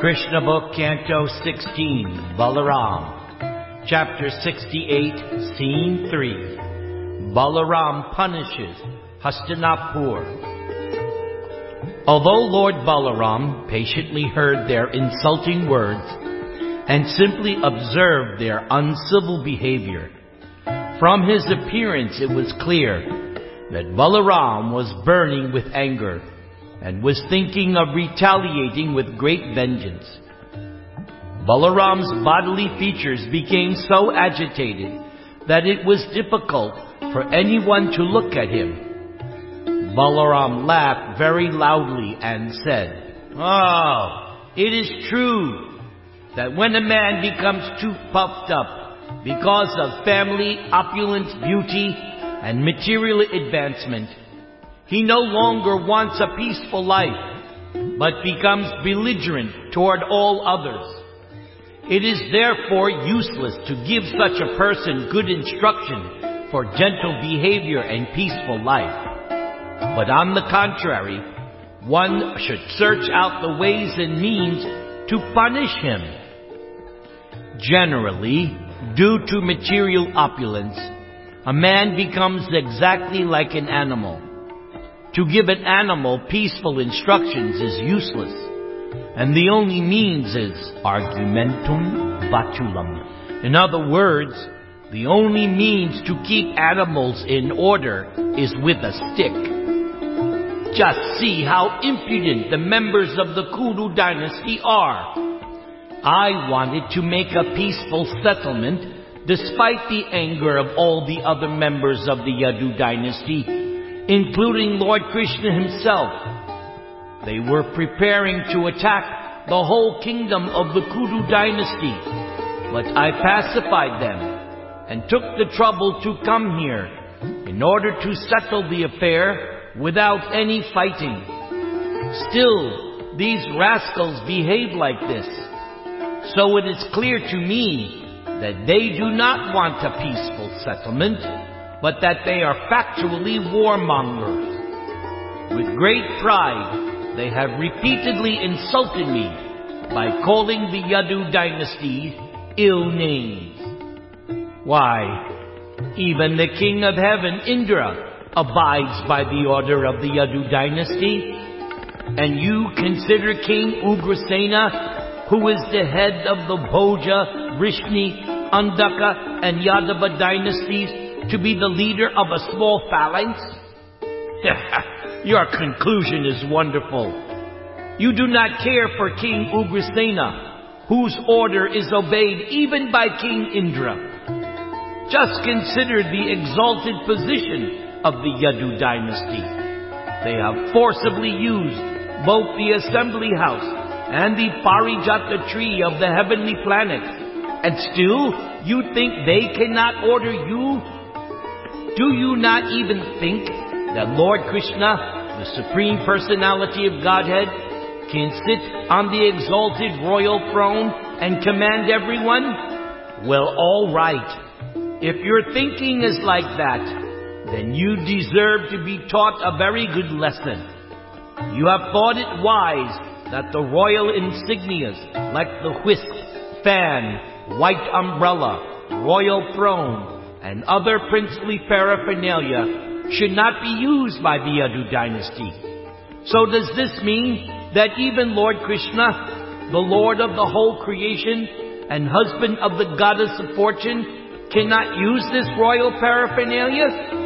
Krishna Book, Canto 16, Balaram, Chapter 68, Scene 3. Balaram punishes Hastinapur. Although Lord Balaram patiently heard their insulting words and simply observed their uncivil behavior, from his appearance it was clear that Balaram was burning with anger and was thinking of retaliating with great vengeance. Balaram's bodily features became so agitated that it was difficult for anyone to look at him. Balaram laughed very loudly and said, "Oh, it is true that when a man becomes too puffed up because of family, opulence, beauty, and material advancement, he no longer wants a peaceful life, but becomes belligerent toward all others. It is therefore useless to give such a person good instruction for gentle behavior and peaceful life. But on the contrary, one should search out the ways and means to punish him. Generally, due to material opulence, a man becomes exactly like an animal. To give an animal peaceful instructions is useless, and the only means is argumentum batulum. In other words, the only means to keep animals in order is with a stick. Just see how impudent the members of the Kuru dynasty are. I wanted to make a peaceful settlement despite the anger of all the other members of the Yadu dynasty, including Lord Krishna himself. They were preparing to attack the whole kingdom of the Kuru dynasty, but I pacified them and took the trouble to come here in order to settle the affair without any fighting. Still, these rascals behave like this, so it is clear to me that they do not want a peaceful settlement, but that they are factually warmongers. With great pride, they have repeatedly insulted me by calling the Yadu dynasty ill names. Why, even the king of heaven, Indra, abides by the order of the Yadu dynasty. And you consider King Ugrasena, who is the head of the Bhoja, Vrishni, Andaka, and Yadava dynasties, to be the leader of a small phalanx? Your conclusion is wonderful. You do not care for King Ugrasena, whose order is obeyed even by King Indra. Just consider the exalted position of the Yadu dynasty. They have forcibly used both the assembly house and the Parijata tree of the heavenly planets, and still you think they cannot order you? Do you not even think that Lord Krishna, the Supreme Personality of Godhead, can sit on the exalted royal throne and command everyone? Well, all right. If your thinking is like that, then you deserve to be taught a very good lesson. You have thought it wise that the royal insignias like the whisk, fan, white umbrella, royal throne, and other princely paraphernalia should not be used by the Yadu dynasty. So does this mean that even Lord Krishna, the Lord of the whole creation and husband of the goddess of fortune, cannot use this royal paraphernalia?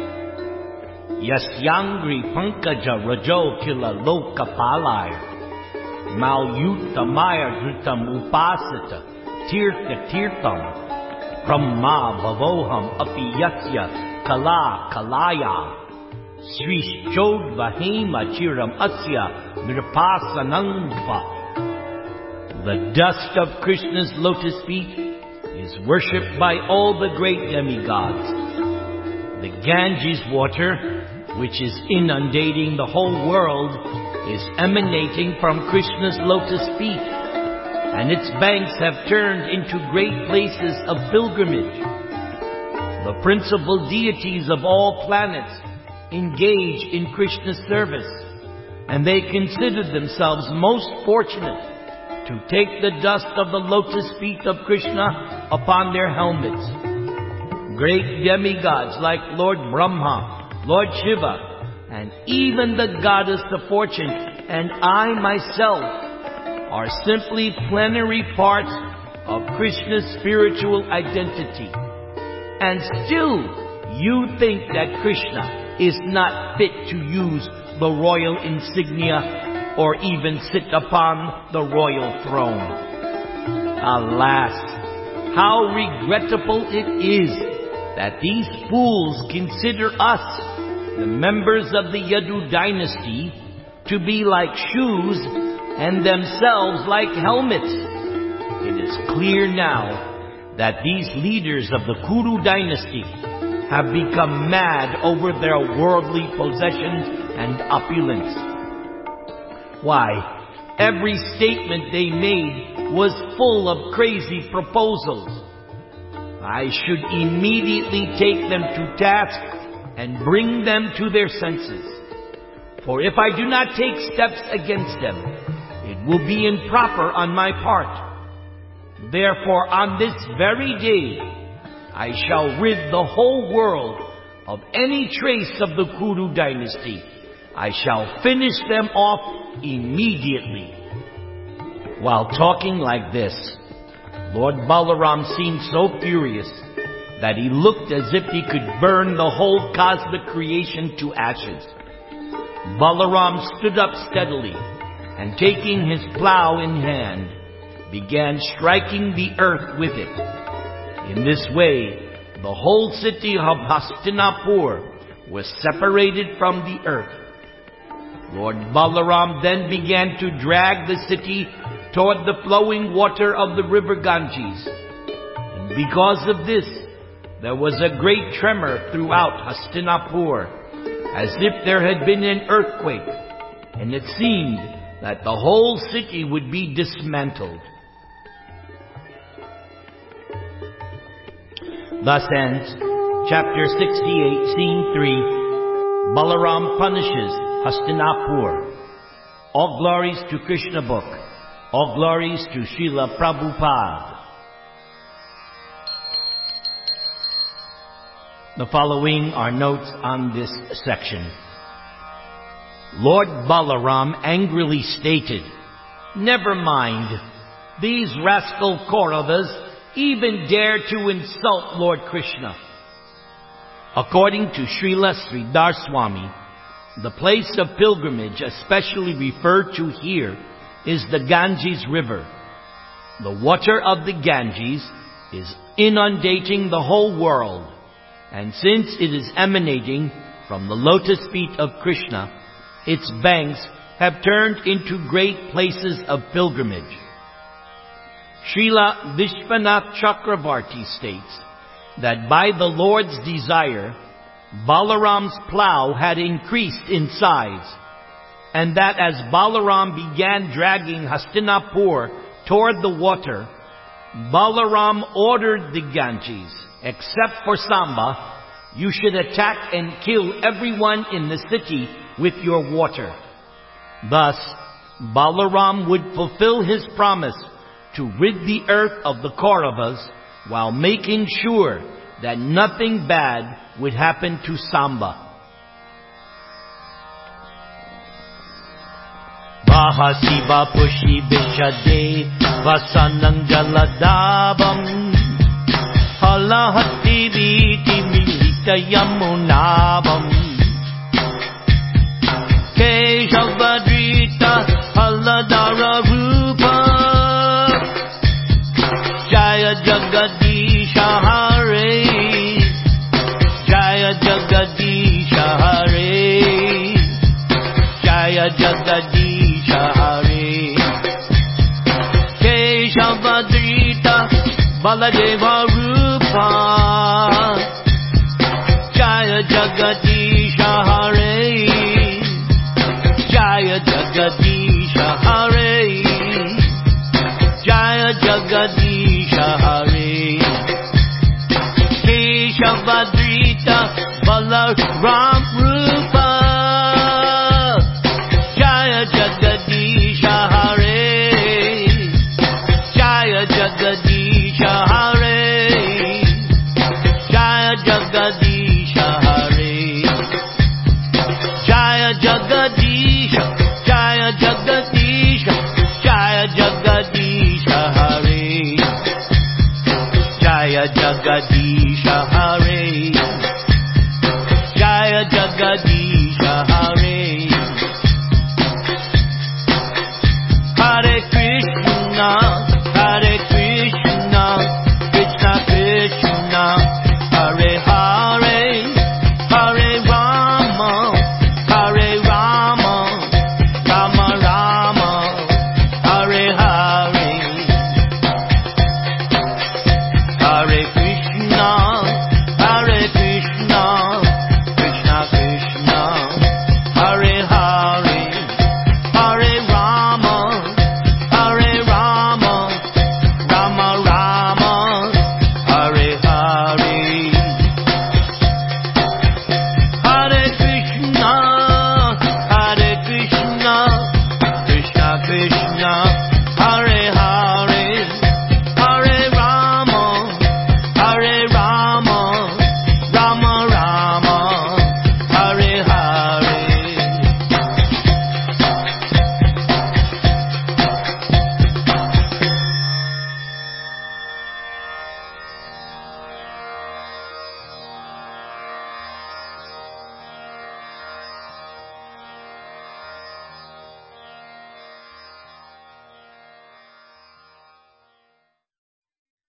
Yasyangri pankaja rajo kila loka palaya malyutta maya dhritam upasita tirtha tirtam Brahma bhavoham api yasya kala kalaya Srish Jodvahema chiram asya nirpasanangva. The dust of Krishna's lotus feet is worshipped by all the great demigods. The Ganges water, which is inundating the whole world, is emanating from Krishna's lotus feet, and its banks have turned into great places of pilgrimage. The principal deities of all planets engage in Krishna's service, and they consider themselves most fortunate to take the dust of the lotus feet of Krishna upon their helmets. Great demigods like Lord Brahma, Lord Shiva, and even the goddess of fortune, and I myself, are simply plenary parts of Krishna's spiritual identity. And still, you think that Krishna is not fit to use the royal insignia or even sit upon the royal throne. Alas, how regrettable it is that these fools consider us, the members of the Yadu dynasty, to be like shoes and themselves like helmets. It is clear now that these leaders of the Kuru dynasty have become mad over their worldly possessions and opulence. Why, every statement they made was full of crazy proposals. I should immediately take them to task and bring them to their senses. For if I do not take steps against them, it will be improper on my part. Therefore, on this very day, I shall rid the whole world of any trace of the Kuru dynasty. I shall finish them off immediately. While talking like this, Lord Balaram seemed so furious that he looked as if he could burn the whole cosmic creation to ashes. Balaram stood up steadily and, taking his plow in hand, began striking the earth with it. In this way, the whole city of Hastinapur was separated from the earth. Lord Balaram then began to drag the city toward the flowing water of the river Ganges. And because of this, there was a great tremor throughout Hastinapur, as if there had been an earthquake, and it seemed that the whole city would be dismantled. Thus ends chapter 68, scene 3. Balaram punishes Hastinapur. All glories to Krishna book. All glories to Srila Prabhupada. The following are notes on this section. Lord Balaram angrily stated, "Never mind, these rascal Kauravas even dare to insult Lord Krishna." According to Srila Sridhar Swami, the place of pilgrimage especially referred to here is the Ganges River. The water of the Ganges is inundating the whole world, and since it is emanating from the lotus feet of Krishna, its banks have turned into great places of pilgrimage. Srila Vishwanath Chakravarti states that by the Lord's desire, Balaram's plow had increased in size, and that as Balaram began dragging Hastinapur toward the water, Balaram ordered the Ganges, except for Samba, "You should attack and kill everyone in the city with your water." Thus, Balaram would fulfill his promise to rid the earth of the Kauravas while making sure that nothing bad would happen to Samba. Vahasiva pushi vishade vasanam jaladabam halahati viti milita yamunabam keshavadrita haladara rupa Jaya Jagadisha Hare Jaya Jagadisha Hare Jaya Jagadisha Hare Keshavadrita Baladeva Rupa Jaya Jagadisha Hare Jaya Jagadisha Hare